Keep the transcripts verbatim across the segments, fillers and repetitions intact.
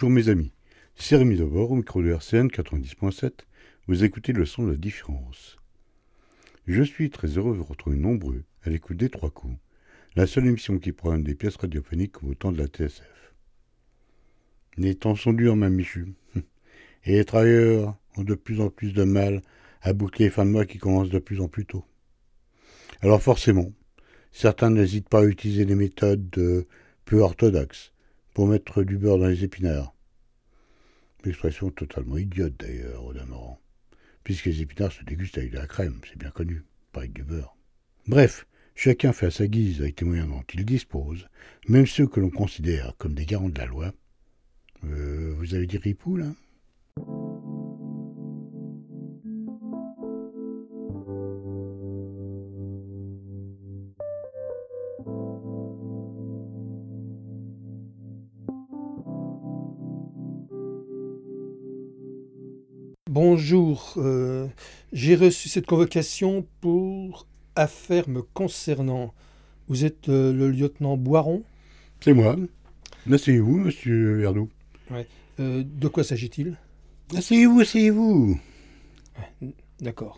Bonjour mes amis, c'est Rémi Devor au micro de R C N quatre-vingt-dix point sept, vous écoutez le son de la différence. Je suis très heureux de vous retrouver nombreux à l'écoute des trois coups, la seule émission qui prend des pièces radiophoniques au temps de la T S F. Les temps sont durs, ma Michu, et les travailleurs ont de plus en plus de mal à boucler les fins de mois qui commencent de plus en plus tôt. Alors forcément, certains n'hésitent pas à utiliser des méthodes euh, peu orthodoxes pour mettre du beurre dans les épinards. L'expression totalement idiote d'ailleurs, au demeurant, puisque les épinards se dégustent avec de la crème, c'est bien connu, pas avec du beurre. Bref, chacun fait à sa guise avec les moyens dont il dispose, même ceux que l'on considère comme des garants de la loi. Euh, vous avez dit ripou, là ? Bonjour, euh, j'ai reçu cette convocation pour affaires me concernant. Vous êtes euh, le lieutenant Boiron ? C'est moi. Asseyez-vous, monsieur Verdoux. Ouais. Euh, de quoi s'agit-il ? Asseyez-vous, asseyez-vous. Ouais, d'accord.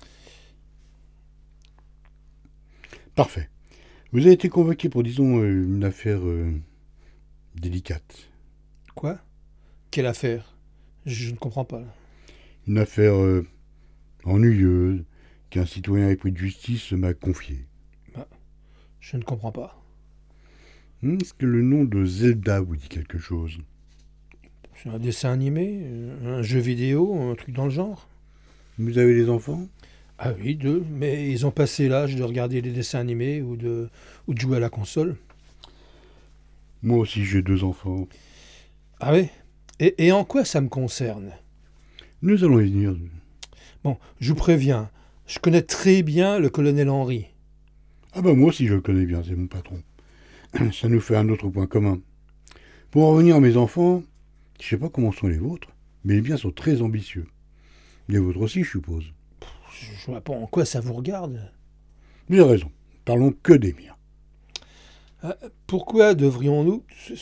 Parfait. Vous avez été convoqué pour, disons, euh, une affaire euh, délicate. Quoi ? Quelle affaire ? Je ne comprends pas. Une affaire euh, ennuyeuse qu'un citoyen épris de justice m'a confiée. Bah, je ne comprends pas. Hmm, est-ce que le nom de Zelda vous dit quelque chose ? C'est un dessin animé, euh, un jeu vidéo, un truc dans le genre ? Vous avez des enfants ? Ah oui, deux, mais ils ont passé l'âge de regarder les dessins animés ou de, ou de jouer à la console. Moi aussi j'ai deux enfants. Ah oui ? Et, et en quoi ça me concerne ? Nous allons y venir. Bon, je vous préviens, je connais très bien le colonel Henry. Ah bah moi aussi je le connais bien, c'est mon patron. Ça nous fait un autre point commun. Pour en revenir à mes enfants, je sais pas comment sont les vôtres, mais les miens sont très ambitieux. Les vôtres aussi, je suppose. Je vois pas en quoi ça vous regarde. Vous avez raison, parlons que des miens. Euh, pourquoi devrions-nous...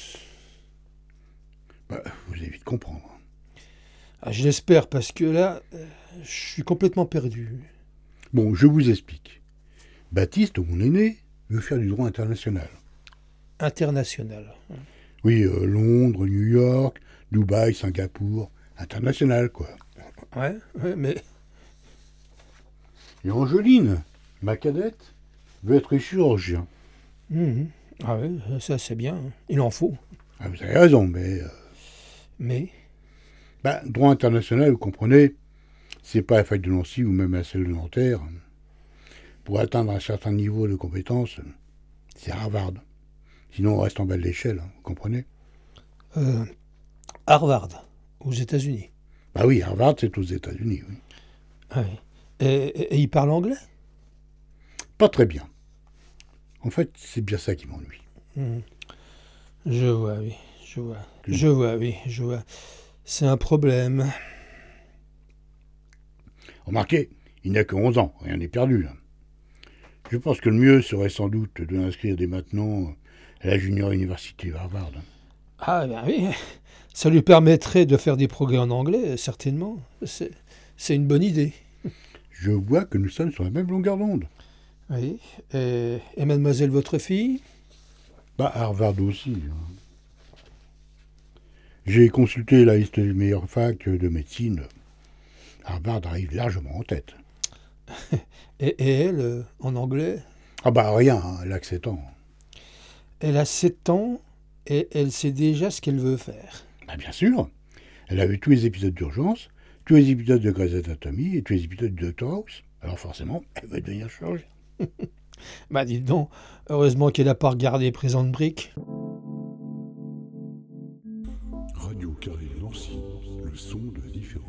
Bah, vous allez vite comprendre. Ah, je l'espère, parce que là, euh, je suis complètement perdu. Bon, je vous explique. Baptiste, mon aîné, veut faire du droit international. International. Oui, euh, Londres, New York, Dubaï, Singapour, international, quoi. Ouais, ouais, mais... Et Angeline, ma cadette, veut être chirurgien. Mmh. Ah ouais, ça c'est bien, il en faut. Ah, vous avez raison, mais... Euh, mais... bah, droit international, vous comprenez, c'est pas la fac de Nancy ou même la celle de Nanterre. Pour atteindre un certain niveau de compétence, c'est Harvard. Sinon, on reste en bas de l'échelle, hein, vous comprenez ? Euh, Harvard, aux États-Unis. Bah oui, Harvard, c'est aux États-Unis, oui. Ah oui. Et, et, et il parle anglais ? Pas très bien. En fait, c'est bien ça qui m'ennuie. Mmh. Je vois, oui, je vois. Mmh. Je vois, oui, je vois. C'est un problème. Remarquez, il n'a que onze ans, rien n'est perdu, là. Je pense que le mieux serait sans doute de l'inscrire dès maintenant à la Junior University Harvard. Ah ben oui, ça lui permettrait de faire des progrès en anglais, certainement. C'est, c'est une bonne idée. Je vois que nous sommes sur la même longueur d'onde. Oui, et, et mademoiselle votre fille ? Bah, Harvard aussi. Hein. J'ai consulté la liste des meilleures facs de médecine. Harvard arrive largement en tête. et, et elle, euh, en anglais ? Ah bah rien, hein, elle a que sept ans. Elle a sept ans et elle sait déjà ce qu'elle veut faire. Bah bien sûr. Elle a vu tous les épisodes d'urgence, tous les épisodes de Grey's Anatomy et tous les épisodes de Doctor House. Alors forcément, elle veut devenir chirurgienne. Bah dites donc, heureusement qu'elle n'a pas regardé Prison Break. Radio Carré Nancy, le son de la différence.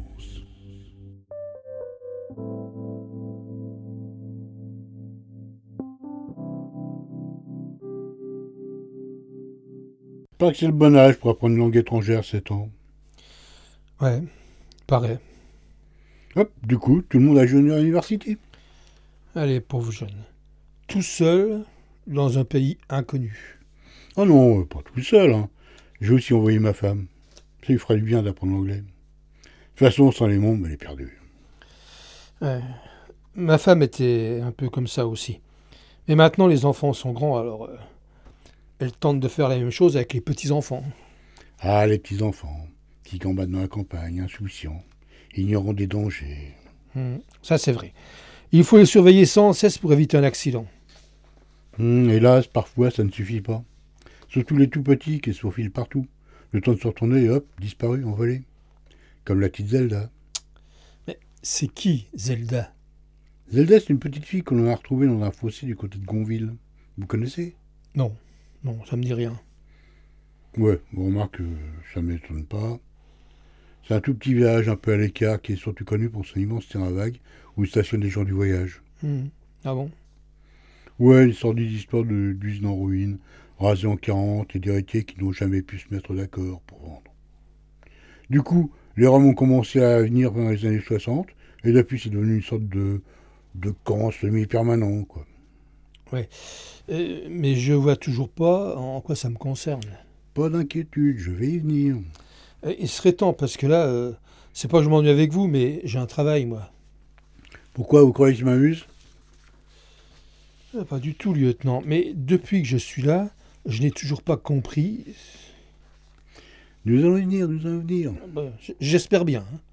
Pas que c'est le bon âge pour apprendre une langue étrangère, sept ans. Ouais, pareil. Hop, du coup, tout le monde a Junior University. Allez, pauvre jeune. Tout seul, dans un pays inconnu. Ah non, pas tout seul. Hein. J'ai aussi envoyé ma femme. Ça lui ferait du bien d'apprendre l'anglais. De toute façon, sans les mômes, elle est perdue. Ouais. Ma femme était un peu comme ça aussi. Mais maintenant, les enfants sont grands, alors euh, elle tente de faire la même chose avec les petits-enfants. Ah, les petits-enfants, qui gambadent dans la campagne, insouciants, ignorant des dangers. Hmm, ça, c'est vrai. Il faut les surveiller sans cesse pour éviter un accident. Hum, hélas, parfois, ça ne suffit pas. Surtout les tout petits qui se faufilent partout. Le temps de se retourner, et hop, disparu, envolé. Comme la petite Zelda. Mais c'est qui, Zelda? Zelda, c'est une petite fille qu'on a retrouvée dans un fossé du côté de Gonville. Vous connaissez? Non, non, ça me dit rien. Ouais, on remarque que ça ne m'étonne pas. C'est un tout petit village un peu à l'écart qui est surtout connu pour son immense terrain vague où stationnent les gens du voyage. Hmm. Ah bon? Ouais, une sordide histoire de- d'usine en ruine, rasée en quarante et d'héritiers qui n'ont jamais pu se mettre d'accord pour vendre. Du coup, les Roms ont commencé à venir dans les années soixante et depuis c'est devenu une sorte de, de camp semi-permanent, quoi. Ouais. Euh, mais je vois toujours pas en quoi ça me concerne. Pas d'inquiétude, je vais y venir. Euh, Il serait temps, parce que là, euh, c'est pas que je m'ennuie avec vous, mais j'ai un travail, moi. Pourquoi vous croyez que je m'amuse? Euh, Pas du tout, lieutenant. Mais depuis que je suis là, je n'ai toujours pas compris. Nous allons y venir, nous allons y venir. Ben, j- j'espère bien. Hein.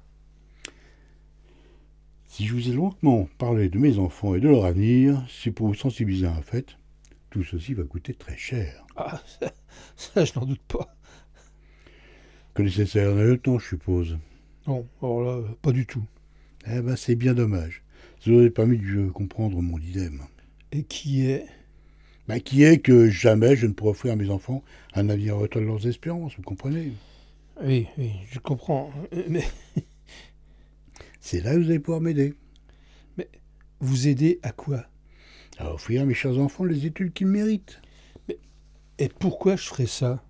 Si je vous ai longuement parlé de mes enfants et de leur avenir, c'est pour vous sensibiliser à un fait. Tout ceci va coûter très cher. Ah, ça, ça, je n'en doute pas. Connaissez ça le temps, je suppose. Non, alors là, euh, pas du tout. Eh ben, c'est bien dommage. Ça aurait permis de comprendre mon dilemme. Et qui est... Ben, qui est que jamais je ne pourrai offrir à mes enfants un avenir à la hauteur de leurs espérances, vous comprenez? Oui, oui, je comprends. Euh, Mais C'est là que vous allez pouvoir m'aider. vous aider à quoi? À offrir à mes chers enfants les études qu'ils méritent. Et pourquoi je ferais ça?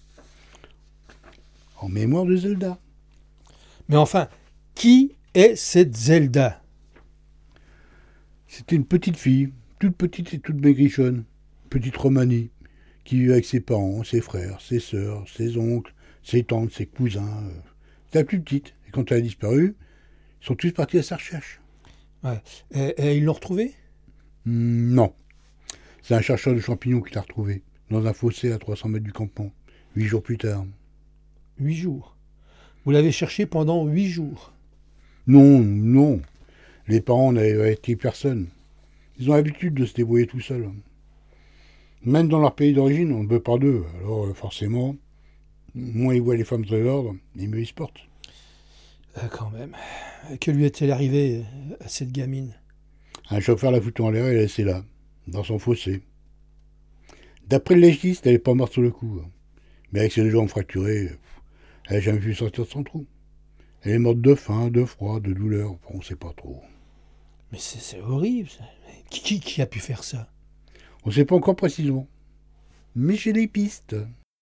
En mémoire de Zelda. Mais enfin, qui est cette Zelda? C'était une petite fille, toute petite et toute maigrichonne, petite Romanie, qui vivait avec ses parents, ses frères, ses sœurs, ses oncles, ses tantes, ses cousins. euh. C'était la plus petite. Et quand elle a disparu, ils sont tous partis à sa recherche. Ouais. Et, et ils l'ont retrouvée? Hmm, non. C'est un chercheur de champignons qui l'a retrouvée, dans un fossé à trois cents mètres du campement, huit jours plus tard. Huit jours. Vous l'avez cherché pendant huit jours. Non, non. Les parents n'avaient été personne. Ils ont l'habitude de se débrouiller tout seuls. Même dans leur pays d'origine, on ne veut pas d'eux. Alors, euh, forcément, moins ils voient les femmes de l'ordre, et mieux ils se portent. Euh, quand même. Que lui est-il arrivé euh, à cette gamine? Un chauffeur l'a foutue en l'air et l'a laissée là, dans son fossé. D'après le légiste, elle n'est pas morte sur le coup. Mais avec ses deux jambes fracturées, elle n'a jamais pu sortir de son trou. Elle est morte de faim, de froid, de douleur, on ne sait pas trop. Mais c'est c'est horrible. Ça. Mais Qui, qui, qui a pu faire ça? On ne sait pas encore précisément. Mais j'ai des pistes.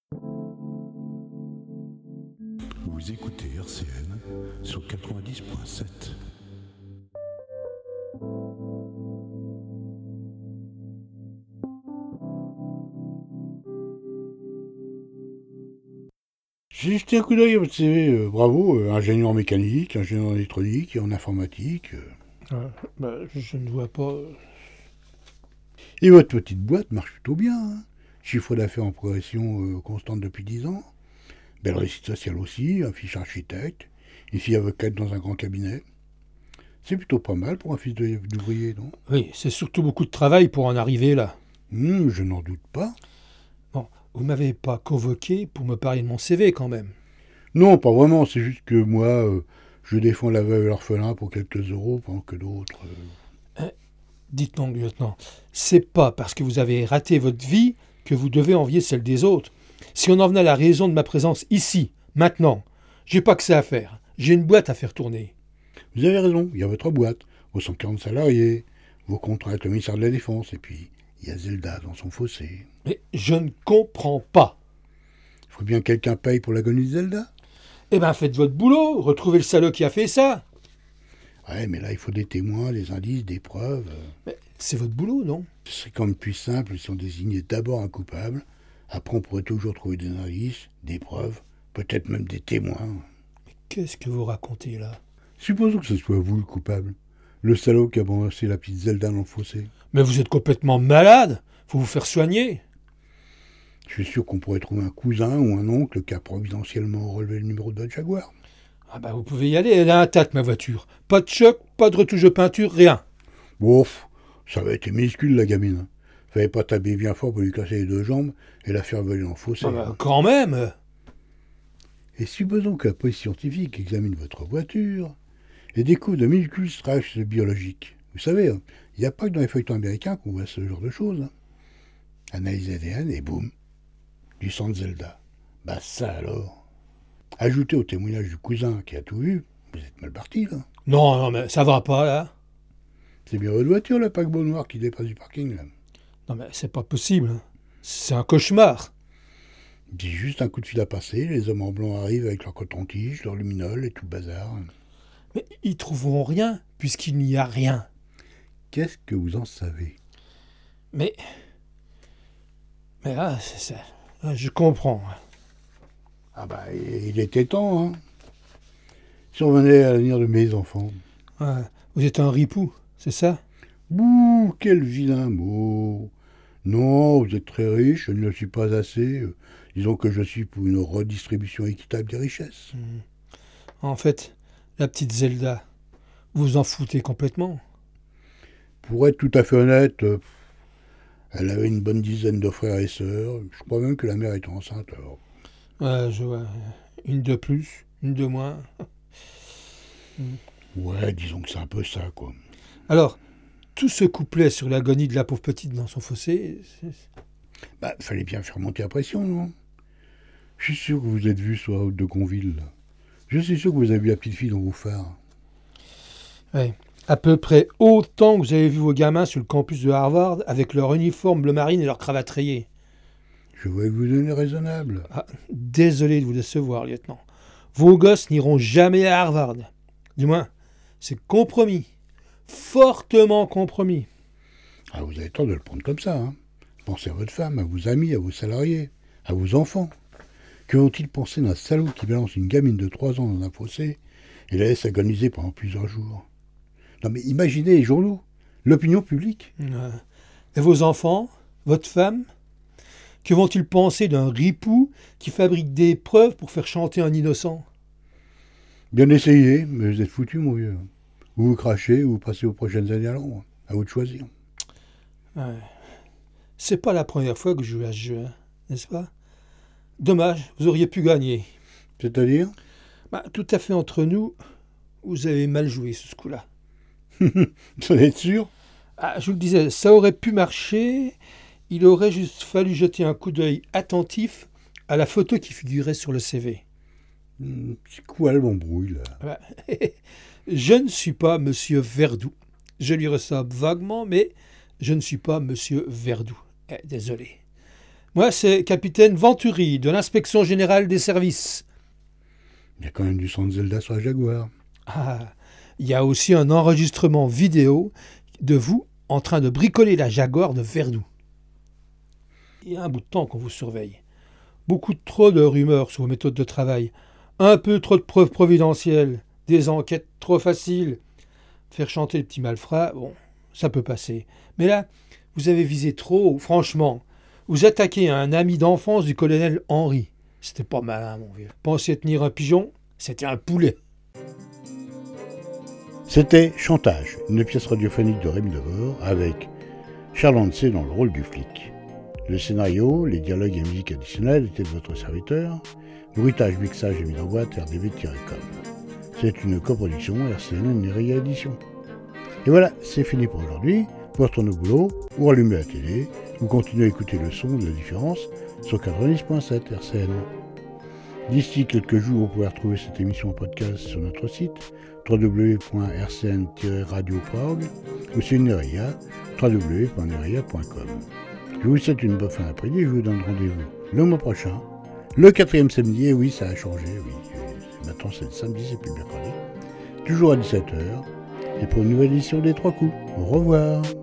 Vous écoutez R C N sur quatre-vingt-dix point sept. J'ai jeté un coup d'œil à votre C V, euh, bravo, euh, ingénieur en mécanique, ingénieur en électronique et en informatique. euh. Euh, bah, je ne vois pas. Et votre petite boîte marche plutôt bien. Hein. Chiffre d'affaires en progression euh, constante depuis dix ans. Belle réussite sociale aussi, un fils architecte, une fille avocate dans un grand cabinet. C'est plutôt pas mal pour un fils de- d'ouvrier, non? Oui, c'est surtout beaucoup de travail pour en arriver là. Hum, je n'en doute pas. Bon, vous m'avez pas convoqué pour me parler de mon C V quand même. Non, pas vraiment, c'est juste que moi, euh, je défends la veuve et l'orphelin pour quelques euros, pendant que d'autres... euh, Dites donc, lieutenant, c'est pas parce que vous avez raté votre vie que vous devez envier celle des autres. Si on en venait à la raison de ma présence ici, maintenant, j'ai pas que ça à faire. J'ai une boîte à faire tourner. Vous avez raison, il y a votre boîte, vos cent quarante salariés, vos contrats avec le ministère de la Défense, et puis il y a Zelda dans son fossé. Mais je ne comprends pas. Il faut bien que quelqu'un paye pour l'agonie de Zelda. Eh ben, faites votre boulot, retrouvez le salaud qui a fait ça. Ouais, mais là, il faut des témoins, des indices, des preuves. Mais c'est votre boulot, non? Ce serait quand même plus simple si on désignait d'abord un coupable. Après, on pourrait toujours trouver des indices, des preuves, peut-être même des témoins. Mais qu'est-ce que vous racontez là? Supposons que ce soit vous le coupable, le salaud qui a balancé la petite Zelda dans le fossé. Mais vous êtes complètement malade. Faut vous faire soigner. Je suis sûr qu'on pourrait trouver un cousin ou un oncle qui a providentiellement relevé le numéro de votre Jaguar. Ah bah vous pouvez y aller, elle est intacte ma voiture. Pas de choc, pas de retouche de peinture, rien. Ouf, ça avait été minuscule la gamine. Fallait pas taper bien fort pour lui casser les deux jambes et la faire voler dans le fossé. Ah bah, quand même. Et supposons que la police scientifique examine votre voiture et découvre de minuscules traces biologiques. Vous savez, il n'y a pas que dans les feuilletons américains qu'on voit ce genre de choses. Analyse A D N et boum, du sang de Zelda. Bah ça alors. Ajoutez au témoignage du cousin qui a tout vu, vous êtes mal parti là. Non, non, mais ça va pas là. C'est bien votre voiture, le paquebot noir qui dépasse du parking là. Non mais c'est pas possible. C'est un cauchemar. C'est juste un coup de fil à passer, les hommes en blanc arrivent avec leur coton-tige, leur luminol et tout le bazar. Mais ils trouveront rien, puisqu'il n'y a rien. Qu'est-ce que vous en savez? Mais... Mais là, c'est ça. Là, je comprends. Ah bah, il était temps, hein. Si on venait à l'avenir de mes enfants. Ouais, vous êtes un ripou, c'est ça? Bouh, quel vilain mot. Non, vous êtes très riche, je ne le suis pas assez. Disons que je suis pour une redistribution équitable des richesses. Mmh. En fait, la petite Zelda, vous vous en foutez complètement. Pour être tout à fait honnête, euh, elle avait une bonne dizaine de frères et sœurs. Je crois même que la mère était enceinte. Alors. Ouais, je vois. Une de plus, une de moins. Ouais, disons que c'est un peu ça, quoi. Alors, tout ce couplet sur l'agonie de la pauvre petite dans son fossé... c'est... Bah, fallait bien faire monter la pression, non? Je suis sûr que vous êtes vu sur la route de Gonville, là. Je suis sûr que vous avez vu la petite fille dans vos phares. Ouais, à peu près autant que vous avez vu vos gamins sur le campus de Harvard avec leur uniforme bleu marine et leur cravate rayée. Je voulais vous donner raisonnable. Ah, désolé de vous décevoir, lieutenant. Vos gosses n'iront jamais à Harvard. Du moins, c'est compromis. Fortement compromis. Ah, vous avez tort de le prendre comme ça, hein. Pensez à votre femme, à vos amis, à vos salariés, à vos enfants. Que vont-ils penser d'un salaud qui balance une gamine de trois ans dans un fossé et la laisse agoniser pendant plusieurs jours? Non mais imaginez les journaux, l'opinion publique. Euh, et vos enfants, votre femme, que vont-ils penser d'un ripou qui fabrique des preuves pour faire chanter un innocent? Bien essayé, mais vous êtes foutu, mon vieux. Ou vous crachez, ou vous passez aux prochaines années à Londres. À vous de choisir. Ouais. C'est pas la première fois que je joue à ce jeu, hein, n'est-ce pas? Dommage, vous auriez pu gagner. C'est-à-dire? Bah, tout à fait entre nous, vous avez mal joué ce coup-là. Vous en êtes sûr? Ah, je vous le disais, ça aurait pu marcher. Il aurait juste fallu jeter un coup d'œil attentif à la photo qui figurait sur le C V. Hmm, c'est quoi l'embrouille, là? Bah, je ne suis pas Monsieur Verdoux. Je lui ressemble vaguement, mais je ne suis pas Monsieur Verdoux. Eh, désolé. Moi, c'est capitaine Venturi, de l'inspection générale des services. Il y a quand même du sang de Zelda sur la Jaguar. Ah, il y a aussi un enregistrement vidéo de vous en train de bricoler la Jaguar de Verdoux. Il y a un bout de temps qu'on vous surveille. Beaucoup trop de rumeurs sur vos méthodes de travail. Un peu trop de preuves providentielles. Des enquêtes trop faciles. Faire chanter le petit malfrat, bon, ça peut passer. Mais là, vous avez visé trop, franchement. Vous attaquez un ami d'enfance du colonel Henry. C'était pas malin, mon vieux. Pensiez tenir un pigeon, c'était un poulet. C'était Chantage, une pièce radiophonique de Rémi Devor avec Charles Hansé dans le rôle du flic. Le scénario, les dialogues et musiques additionnelles étaient de votre serviteur. Bruitage, mixage et mise en boîte R D V tiret com. C'est une coproduction R C N et Neria Édition. Et voilà, c'est fini pour aujourd'hui. Vous retournez au boulot, ou rallumez la télé, ou continuez à écouter le son de la différence sur quatre-vingt-dix point sept R C N. D'ici quelques jours, vous pouvez retrouver cette émission en podcast sur notre site w w w point r c n tiret radio point org ou sur Neria, w w w point neria point com. Je vous souhaite une bonne fin d'après-midi et je vous donne rendez-vous le mois prochain, le quatrième samedi, et oui, ça a changé, oui. Maintenant, c'est le samedi, c'est plus le mercredi. Toujours à dix-sept heures. Et pour une nouvelle édition des Trois Coups. Au revoir.